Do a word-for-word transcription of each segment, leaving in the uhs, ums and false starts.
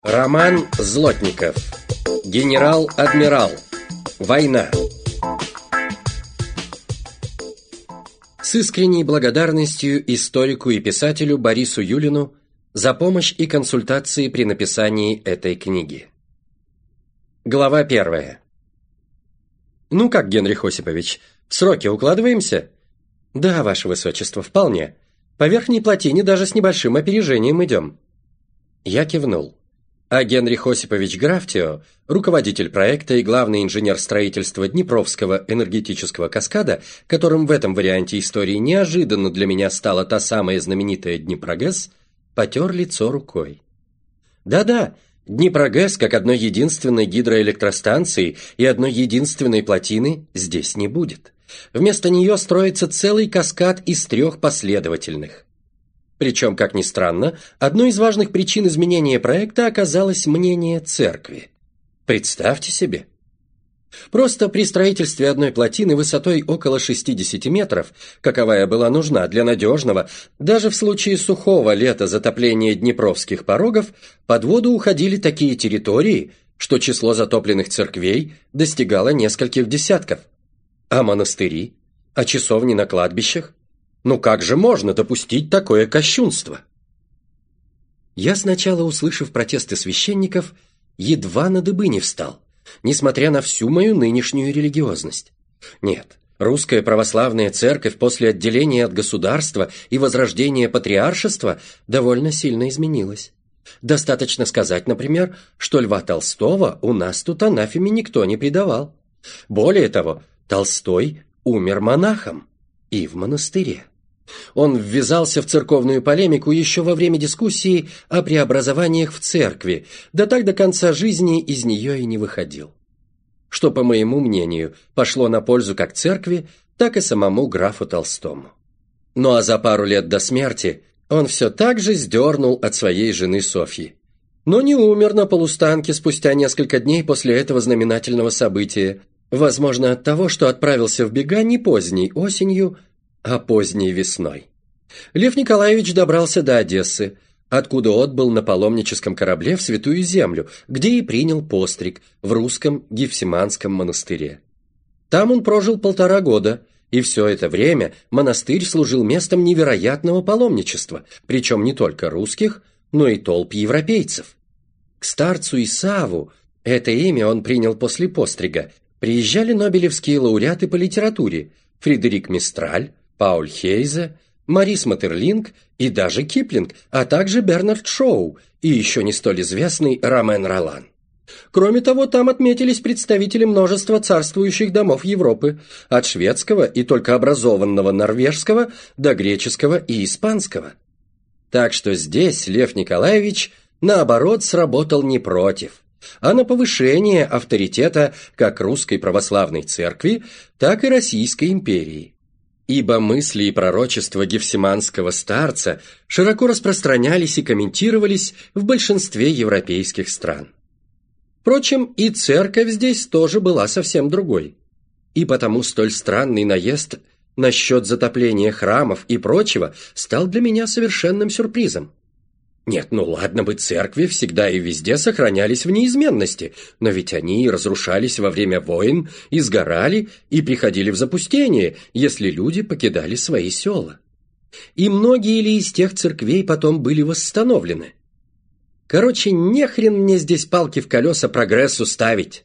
Роман Злотников. Генерал-адмирал. Война. С искренней благодарностью историку и писателю Борису Юлину за помощь и консультации при написании этой книги. Глава первая. «Ну как, Генрих Осипович, в сроки укладываемся?» «Да, ваше высочество, вполне. По верхней плотине даже с небольшим опережением идем». Я кивнул. А Генрих Осипович Графтио, руководитель проекта и главный инженер строительства Днепровского энергетического каскада, которым в этом варианте истории неожиданно для меня стала та самая знаменитая Днепрогэс, потер лицо рукой. Да-да, Днепрогэс, как одной единственной гидроэлектростанции и одной единственной плотины, здесь не будет. Вместо нее строится целый каскад из трех последовательных. Причем, как ни странно, одной из важных причин изменения проекта оказалось мнение церкви. Представьте себе. Просто при строительстве одной плотины высотой около шестидесяти метров, каковая была нужна для надежного, даже в случае сухого лета затопления днепровских порогов, под воду уходили такие территории, что число затопленных церквей достигало нескольких десятков. А монастыри? А часовни на кладбищах? Ну как же можно допустить такое кощунство? Я сначала, услышав протесты священников, едва на дыбы не встал, несмотря на всю мою нынешнюю религиозность. Нет, русская православная церковь после отделения от государства и возрождения патриаршества довольно сильно изменилась. Достаточно сказать, например, что Льва Толстого у нас тут анафеме никто не предавал. Более того, Толстой умер монахом и в монастыре. Он ввязался в церковную полемику еще во время дискуссии о преобразованиях в церкви, да так до конца жизни из нее и не выходил. Что, по моему мнению, пошло на пользу как церкви, так и самому графу Толстому. Ну а за пару лет до смерти он все так же сдернул от своей жены Софьи. Но не умер на полустанке спустя несколько дней после этого знаменательного события, возможно от того, что отправился в бега не поздней осенью, а поздней весной. Лев Николаевич добрался до Одессы, откуда отбыл на паломническом корабле в Святую Землю, где и принял постриг в русском Гефсиманском монастыре. Там он прожил полтора года, и все это время монастырь служил местом невероятного паломничества, причем не только русских, но и толп европейцев. К старцу Исааву, это имя он принял после пострига, приезжали нобелевские лауреаты по литературе Фредерик Мистраль, Пауль Хейзе, Марис Матерлинг и даже Киплинг, а также Бернард Шоу и еще не столь известный Ромен Ролан. Кроме того, там отметились представители множества царствующих домов Европы, от шведского и только образованного норвежского до греческого и испанского. Так что здесь Лев Николаевич, наоборот, сработал не против, а на повышение авторитета как русской православной церкви, так и Российской империи. Ибо мысли и пророчества гефсиманского старца широко распространялись и комментировались в большинстве европейских стран. Впрочем, и церковь здесь тоже была совсем другой. И потому столь странный наезд насчет затопления храмов и прочего стал для меня совершенным сюрпризом. Нет, ну ладно бы церкви всегда и везде сохранялись в неизменности, но ведь они разрушались во время войн, и сгорали, и приходили в запустение, если люди покидали свои села. И многие ли из тех церквей потом были восстановлены? Короче, нехрен мне здесь палки в колеса прогрессу ставить.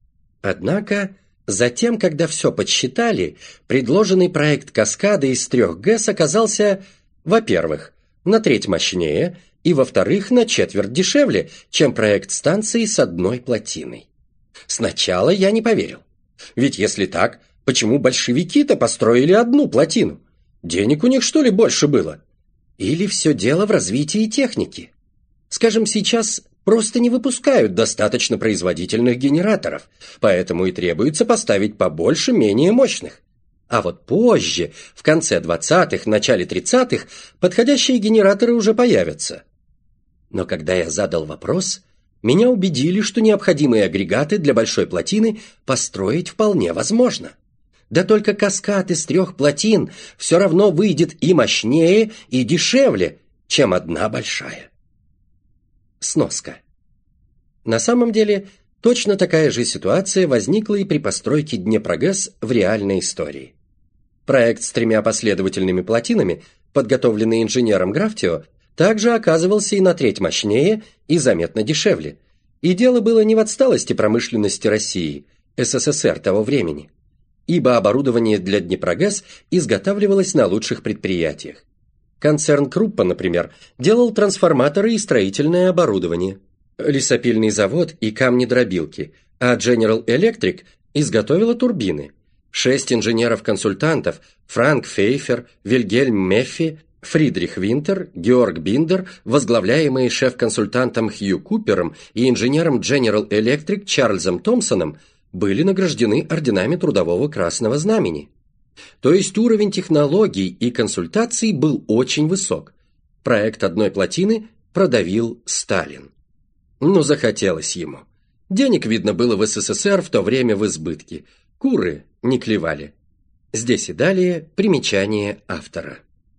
Однако, затем, когда все подсчитали, предложенный проект каскада из трех ГЭС оказался, во-первых, на треть мощнее, и, во-вторых, на четверть дешевле, чем проект станции с одной плотиной. Сначала я не поверил. Ведь если так, почему большевики-то построили одну плотину? Денег у них, что ли, больше было? Или все дело в развитии техники? Скажем, сейчас просто не выпускают достаточно производительных генераторов, поэтому и требуется поставить побольше менее мощных. А вот позже, в конце двадцатых, начале тридцатых, подходящие генераторы уже появятся. Но когда я задал вопрос, меня убедили, что необходимые агрегаты для большой плотины построить вполне возможно. Да только каскад из трех плотин все равно выйдет и мощнее, и дешевле, чем одна большая. Сноска. На самом деле, точно такая же ситуация возникла и при постройке Днепрогэс в реальной истории. Проект с тремя последовательными плотинами, подготовленный инженером Графтио, также оказывался и на треть мощнее и заметно дешевле. И дело было не в отсталости промышленности России, СССР того времени, ибо оборудование для Днепрогэс изготавливалось на лучших предприятиях. Концерн Круппа, например, делал трансформаторы и строительное оборудование, лесопильный завод и камнедробилки, а General Electric изготовила турбины. Шесть инженеров-консультантов – Франк Фейфер, Вильгельм Меффи, Фридрих Винтер, Георг Биндер, возглавляемые шеф-консультантом Хью Купером и инженером General Electric Чарльзом Томпсоном, были награждены орденами Трудового Красного Знамени. То есть уровень технологий и консультаций был очень высок. Проект одной плотины продавил Сталин. Но захотелось ему. Денег, видно, было в СССР в то время в избытке. Куры не клевали. Здесь и далее примечание автора.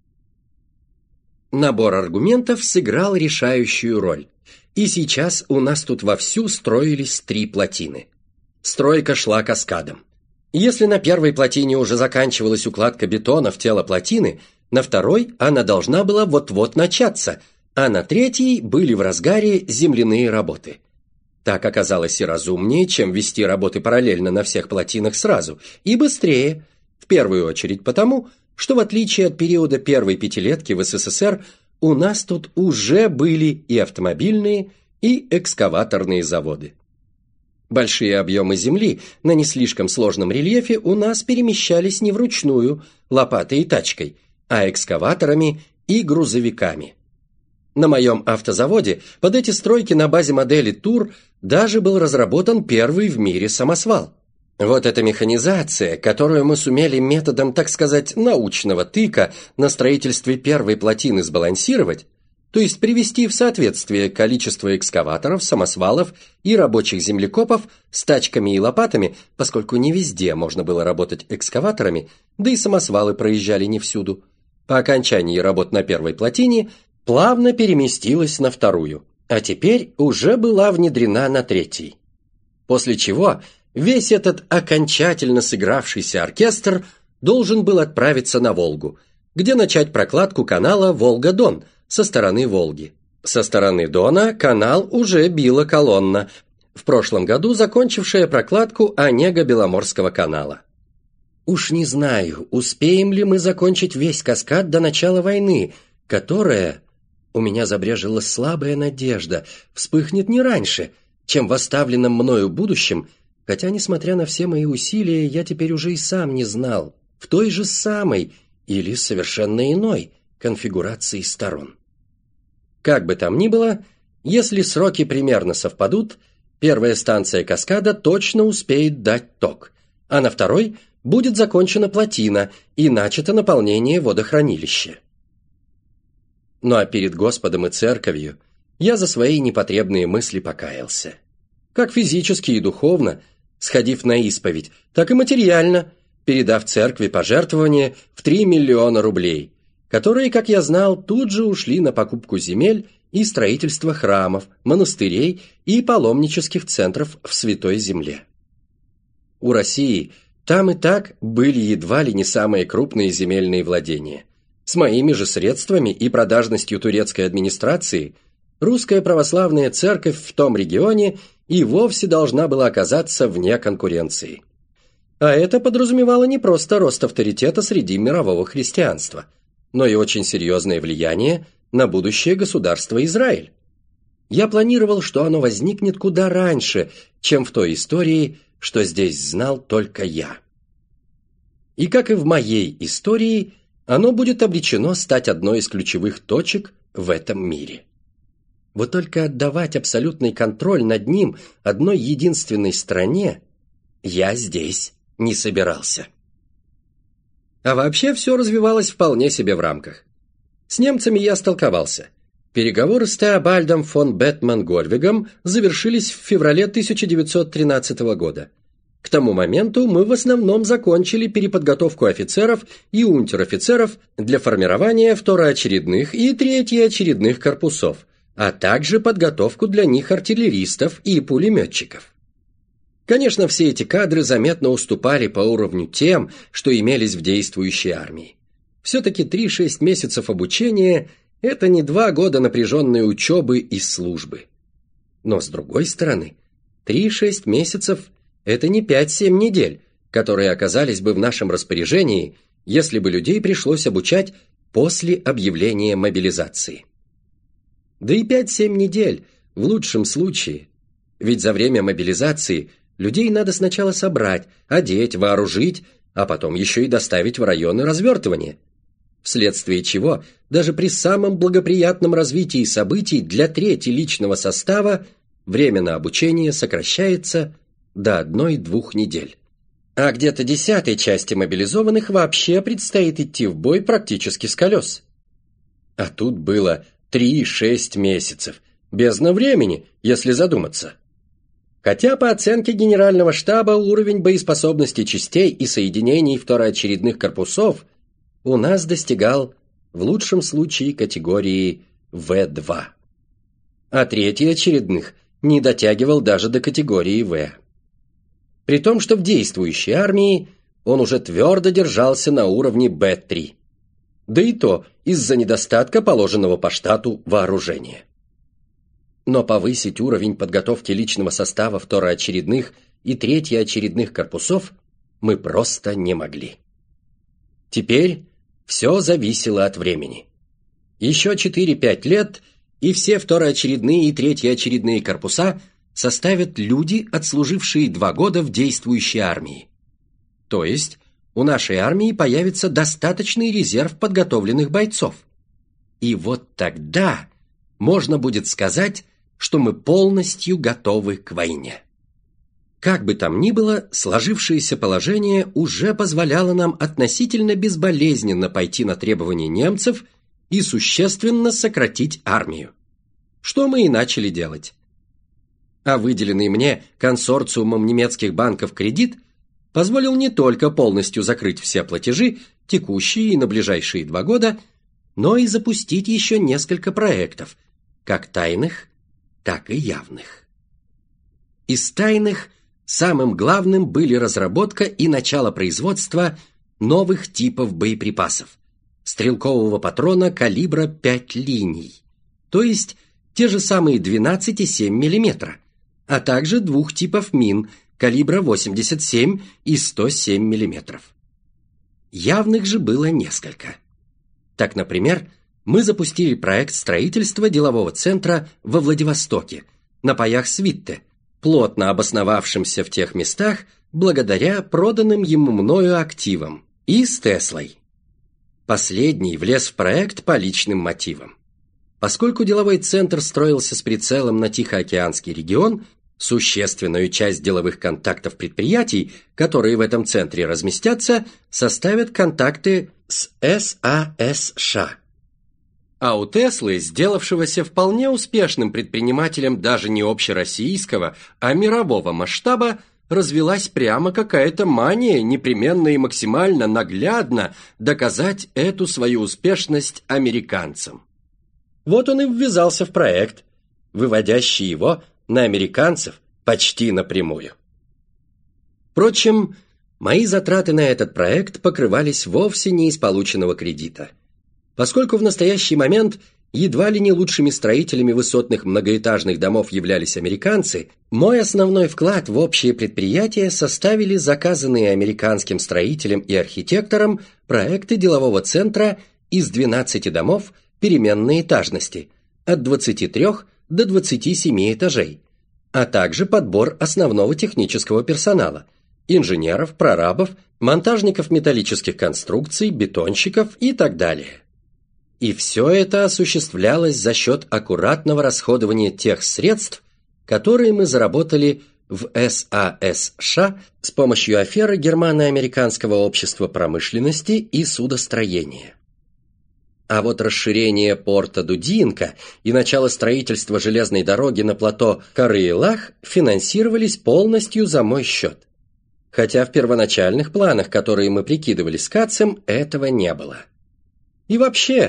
Набор аргументов сыграл решающую роль. И сейчас у нас тут вовсю строились три плотины. Стройка шла каскадом. Если на первой плотине уже заканчивалась укладка бетона в тело плотины, на второй она должна была вот-вот начаться, а на третьей были в разгаре земляные работы. Так оказалось и разумнее, чем вести работы параллельно на всех плотинах сразу, и быстрее, в первую очередь потому, что в отличие от периода первой пятилетки в СССР, у нас тут уже были и автомобильные, и экскаваторные заводы. Большие объемы земли на не слишком сложном рельефе у нас перемещались не вручную, лопатой и тачкой, а экскаваторами и грузовиками. На моем автозаводе под эти стройки на базе модели Тур даже был разработан первый в мире самосвал. Вот эта механизация, которую мы сумели методом, так сказать, научного тыка на строительстве первой плотины сбалансировать, то есть привести в соответствие количество экскаваторов, самосвалов и рабочих землекопов с тачками и лопатами, поскольку не везде можно было работать экскаваторами, да и самосвалы проезжали не всюду. По окончании работ на первой плотине плавно переместилась на вторую, а теперь уже была внедрена на третьей. После чего весь этот окончательно сыгравшийся оркестр должен был отправиться на Волгу, где начать прокладку канала Волга-Дон со стороны Волги. Со стороны Дона канал уже била колонна, в прошлом году закончившая прокладку Онега-Беломорского канала. Уж не знаю, успеем ли мы закончить весь каскад до начала войны, которая, у меня забрежила слабая надежда, вспыхнет не раньше, чем в оставленном мною будущем, хотя, несмотря на все мои усилия, я теперь уже и сам не знал, в той же самой или совершенно иной конфигурации сторон. Как бы там ни было, если сроки примерно совпадут, первая станция каскада точно успеет дать ток, а на второй будет закончена плотина и начато наполнение водохранилища. Ну а перед Господом и Церковью я за свои непотребные мысли покаялся. Как физически и духовно, сходив на исповедь, так и материально, передав Церкви пожертвования в три миллиона рублей, которые, как я знал, тут же ушли на покупку земель и строительство храмов, монастырей и паломнических центров в Святой Земле. У России там и так были едва ли не самые крупные земельные владения. С моими же средствами и продажностью турецкой администрации русская православная церковь в том регионе и вовсе должна была оказаться вне конкуренции. А это подразумевало не просто рост авторитета среди мирового христианства, но и очень серьезное влияние на будущее государства Израиль. Я планировал, что оно возникнет куда раньше, чем в той истории, что здесь знал только я. И как и в моей истории, оно будет обречено стать одной из ключевых точек в этом мире. Вот только отдавать абсолютный контроль над ним одной единственной стране я здесь не собирался. А вообще все развивалось вполне себе в рамках. С немцами я столковался. Переговоры с Теобальдом фон Беттман-Гольвигом завершились в феврале тысяча девятьсот тринадцатого года. К тому моменту мы в основном закончили переподготовку офицеров и унтер-офицеров для формирования второочередных и третьеочередных корпусов, а также подготовку для них артиллеристов и пулеметчиков. Конечно, все эти кадры заметно уступали по уровню тем, что имелись в действующей армии. Все-таки три-шесть месяцев обучения – это не два года напряженной учебы и службы. Но, с другой стороны, три-шесть месяцев – это не пять-семь недель, которые оказались бы в нашем распоряжении, если бы людей пришлось обучать после объявления мобилизации. Да и пять-семь недель в лучшем случае, ведь за время мобилизации людей надо сначала собрать, одеть, вооружить, а потом еще и доставить в районы развертывания. Вследствие чего даже при самом благоприятном развитии событий для трети личного состава время на обучение сокращается до одной-двух недель. А где-то десятой части мобилизованных вообще предстоит идти в бой практически с колес. А тут было три-шесть месяцев, бездна времени, если задуматься. Хотя по оценке Генерального штаба уровень боеспособности частей и соединений второочередных корпусов у нас достигал в лучшем случае категории вэ два, а третьеочередных не дотягивал даже до категории В. При том, что в действующей армии он уже твердо держался на уровне бэ три. Да и то из-за недостатка положенного по штату вооружения. Но повысить уровень подготовки личного состава второочередных и третьеочередных корпусов мы просто не могли. Теперь все зависело от времени. Еще четыре-пять лет, и все второочередные и третьеочередные корпуса составят люди, отслужившие два года в действующей армии. То есть у нашей армии появится достаточный резерв подготовленных бойцов. И вот тогда можно будет сказать, что мы полностью готовы к войне. Как бы там ни было, сложившееся положение уже позволяло нам относительно безболезненно пойти на требования немцев и существенно сократить армию. Что мы и начали делать. А выделенный мне консорциумом немецких банков кредит позволил не только полностью закрыть все платежи, текущие и на ближайшие два года, но и запустить еще несколько проектов, как тайных, так и явных. Из тайных самым главным были разработка и начало производства новых типов боеприпасов, стрелкового патрона калибра пять линий, то есть те же самые двенадцать и семь миллиметра, а также двух типов мин калибра восемьдесят семь и сто семь миллиметров. Явных же было несколько. Так, например, мы запустили проект строительства делового центра во Владивостоке, на паях Свитте, плотно обосновавшимся в тех местах благодаря проданным ему мною активам, и с Теслой. Последний влез в проект по личным мотивам. Поскольку деловой центр строился с прицелом на Тихоокеанский регион, существенную часть деловых контактов предприятий, которые в этом центре разместятся, составят контакты с эс а эс США. А у Теслы, сделавшегося вполне успешным предпринимателем даже не общероссийского, а мирового масштаба, развилась прямо какая-то мания непременно и максимально наглядно доказать эту свою успешность американцам. Вот он и ввязался в проект, выводящий его на американцев почти напрямую. Впрочем, мои затраты на этот проект покрывались вовсе не из полученного кредита. Поскольку в настоящий момент едва ли не лучшими строителями высотных многоэтажных домов являлись американцы, мой основной вклад в общее предприятие составили заказанные американским строителям и архитекторам проекты делового центра из двенадцати домов переменной этажности, от двадцати трёх до двадцати семи этажей, а также подбор основного технического персонала – инженеров, прорабов, монтажников металлических конструкций, бетонщиков и так далее. И все это осуществлялось за счет аккуратного расходования тех средств, которые мы заработали в эс а эс США с помощью аферы Германо-Американского общества промышленности и судостроения. А вот расширение порта Дудинка и начало строительства железной дороги на плато Карыелах финансировались полностью за мой счет. Хотя в первоначальных планах, которые мы прикидывали с Кацем, этого не было. И вообще,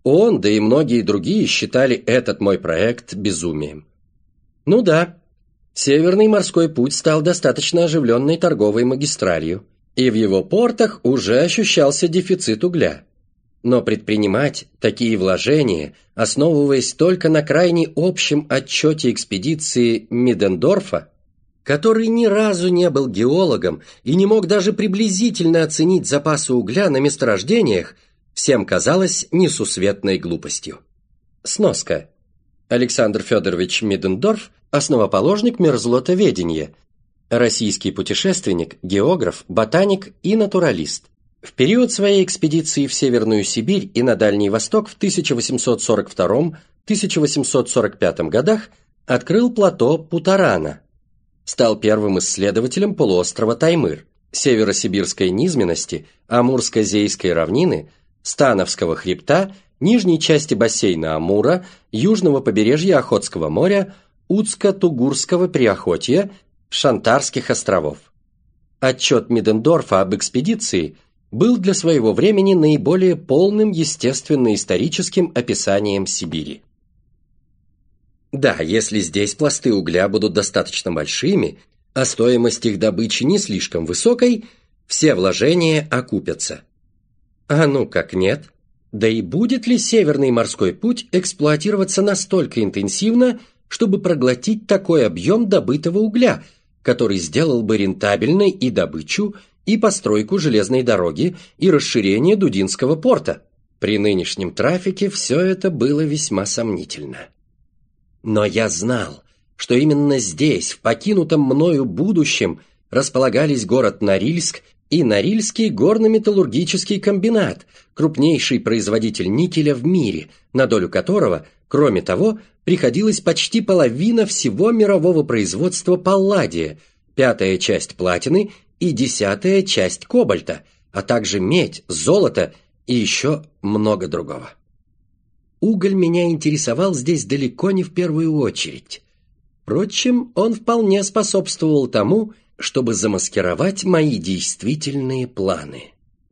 Он, да и многие другие считали этот мой проект безумием. Ну да, Северный морской путь стал достаточно оживленной торговой магистралью, и в его портах уже ощущался дефицит угля. Но предпринимать такие вложения, основываясь только на крайне общем отчете экспедиции Миддендорфа, который ни разу не был геологом и не мог даже приблизительно оценить запасы угля на месторождениях, всем казалось несусветной глупостью. Сноска. Александр Федорович Миддендорф – основоположник мерзлотоведения, российский путешественник, географ, ботаник и натуралист. В период своей экспедиции в Северную Сибирь и на Дальний Восток в тысяча восемьсот сорок втором — тысяча восемьсот сорок пятом годах открыл плато Путарана, стал первым исследователем полуострова Таймыр, северосибирской низменности, Амурско-Зейской равнины, Становского хребта, нижней части бассейна Амура, южного побережья Охотского моря, Уцко-Тугурского Приохотья, Шантарских островов. Отчет Миддендорфа об экспедиции был для своего времени наиболее полным естественно-историческим описанием Сибири. Да, если здесь пласты угля будут достаточно большими, а стоимость их добычи не слишком высокой, все вложения окупятся. А ну как нет? Да и будет ли Северный морской путь эксплуатироваться настолько интенсивно, чтобы проглотить такой объем добытого угля, который сделал бы рентабельной и добычу, и постройку железной дороги, и расширение Дудинского порта? При нынешнем трафике все это было весьма сомнительно. Но я знал, что именно здесь, в покинутом мною будущем, располагались город Норильск и Норильский горно-металлургический комбинат, крупнейший производитель никеля в мире, на долю которого, кроме того, приходилась почти половина всего мирового производства палладия, пятая часть платины и десятая часть кобальта, а также медь, золото и еще много другого. Уголь меня интересовал здесь далеко не в первую очередь. Впрочем, он вполне способствовал тому, чтобы замаскировать мои действительные планы.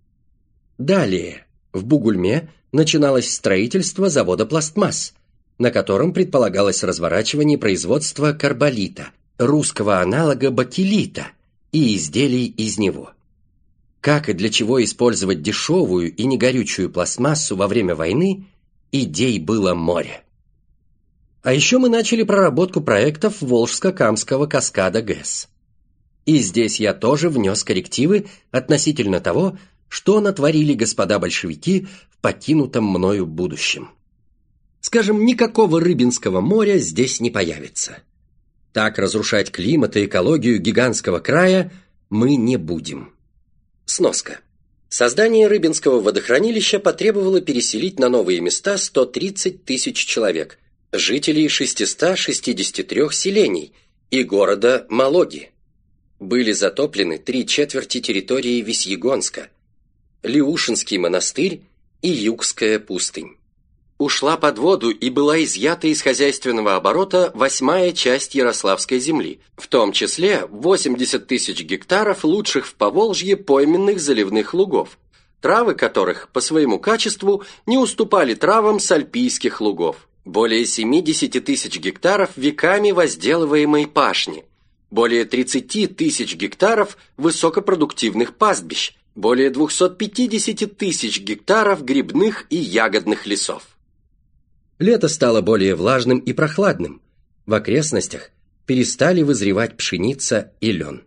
Далее, в Бугульме начиналось строительство завода пластмасс, на котором предполагалось разворачивание производства карболита, русского аналога бакелита, и изделий из него. Как и для чего использовать дешевую и негорючую пластмассу во время войны, идей было море. А еще мы начали проработку проектов Волжско-Камского каскада ГЭС. И здесь я тоже внес коррективы относительно того, что натворили господа большевики в покинутом мною будущем. Скажем, никакого Рыбинского моря здесь не появится. Так разрушать климат и экологию гигантского края мы не будем. Сноска. Создание Рыбинского водохранилища потребовало переселить на новые места сто тридцать тысяч человек, жителей шестисот шестидесяти трёх селений и города Малоги. Были затоплены три четверти территории Весьегонска, Леушинский монастырь и Югская пустынь. Ушла под воду и была изъята из хозяйственного оборота восьмая часть Ярославской земли, в том числе восемьдесят тысяч гектаров лучших в Поволжье пойменных заливных лугов, травы которых по своему качеству не уступали травам с альпийских лугов, более семьдесят тысяч гектаров веками возделываемой пашни, более тридцать тысяч гектаров высокопродуктивных пастбищ, более двести пятьдесят тысяч гектаров грибных и ягодных лесов. Лето стало более влажным и прохладным. В окрестностях перестали вызревать пшеница и лен.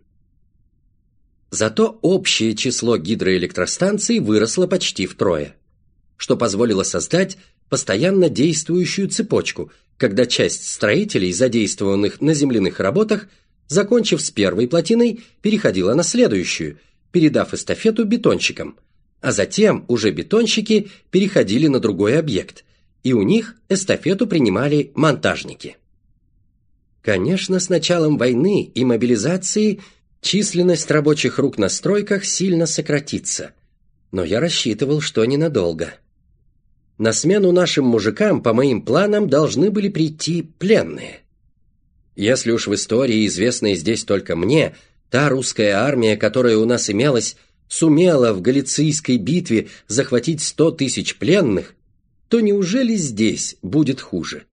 Зато общее число гидроэлектростанций выросло почти втрое, что позволило создать постоянно действующую цепочку, когда часть строителей, задействованных на земляных работах, закончив с первой плотиной, переходила на следующую, передав эстафету бетонщикам, а затем уже бетонщики переходили на другой объект, и у них эстафету принимали монтажники. Конечно, с началом войны и мобилизации численность рабочих рук на стройках сильно сократится, но я рассчитывал, что ненадолго. На смену нашим мужикам, по моим планам, должны были прийти пленные. Если уж в истории, известной здесь только мне, та русская армия, которая у нас имелась, сумела в Галицийской битве захватить сто тысяч пленных, то неужели здесь будет хуже?